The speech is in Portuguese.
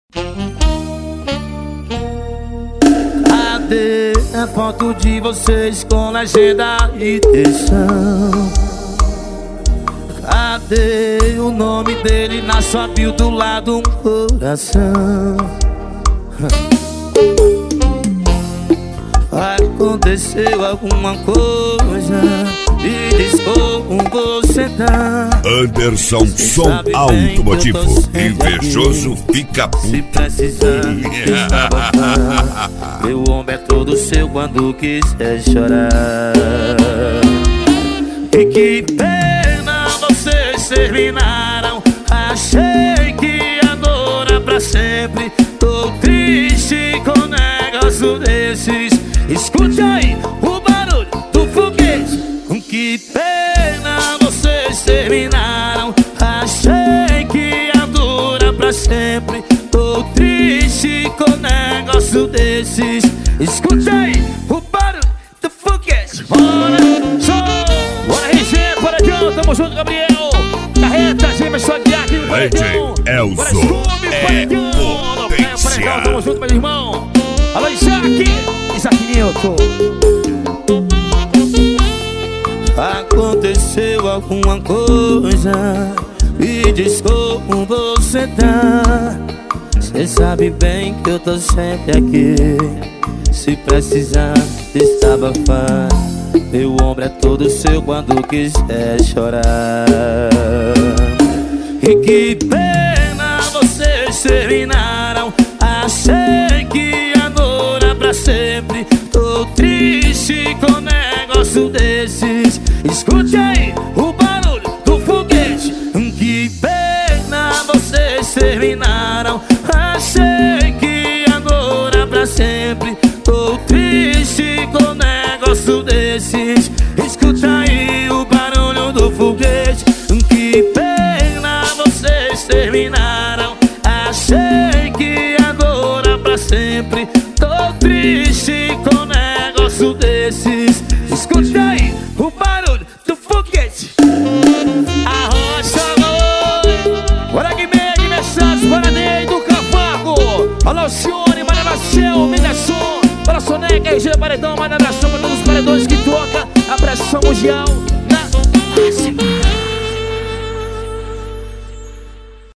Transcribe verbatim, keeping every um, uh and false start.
Cadê a foto de vocês com legenda e textão? Cadê o nome dele na sua bio do lado um coração? Aconteceu alguma coisa e diz como você tá. Anderson Som Automotivo. Invejoso fica puto. Se precisar, meu ombro é todo seu quando quiser chorar. E que pena vocês terminaram. Achei que ia durar pra sempre. Tô triste com um negócio desses. Escute aí o barulho do foguete. Que pena vocês terminaram. Achei que ia durar pra sempre. Tô triste com um negócio desses. Escute aí o barulho do foguete. Bora, som! Bora, R G, bora, John, tamo junto, Gabriel. Carreta, Gêmeos, só de aqui, bora, John. Bora, Scooby, bora, John. Bora, tamo junto, meu irmão. Alô, Isaac, Isaac Newton. Aconteceu alguma coisa e diz como você tá. Cê sabe bem que eu tô sempre aqui. Se precisar desabafar, meu ombro é todo seu quando quiser chorar. E que pena vocês terminaram. Achei que ia durar pra sempre. Tô triste com um negócio desses. Escute aí o barulho do foguete. Que pena vocês terminaram. Achei que ia durar pra sempre. Tô triste com um negócio desses. Escute aí o barulho do foguete. Que pena vocês terminaram. Achei que ia durar pra sempre. Tô triste com um negócio desses. Escute aí o barulho do foguete. Arrocha a bora Guimê, mensagem para Ney do Cavaco. Alô, Cione, Maria Marcel, Mineson. Para Soneca, R G Paredão, Maria Nação. Para todos os paredões que toca a pressão mundial na máxima.